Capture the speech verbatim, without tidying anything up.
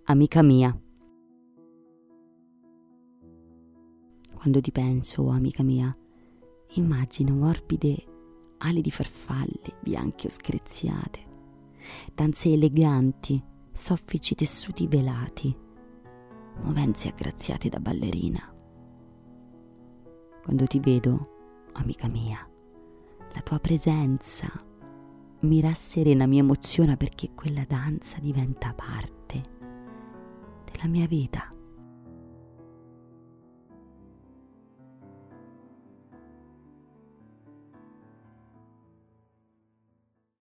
Amica mia. Quando ti penso, amica mia, immagino morbide ali di farfalle, bianche o screziate, danze eleganti, soffici tessuti velati, movenze aggraziate da ballerina. Quando ti vedo, amica mia, la tua presenza mi rasserena, mi emoziona perché quella danza diventa parte della mia vita.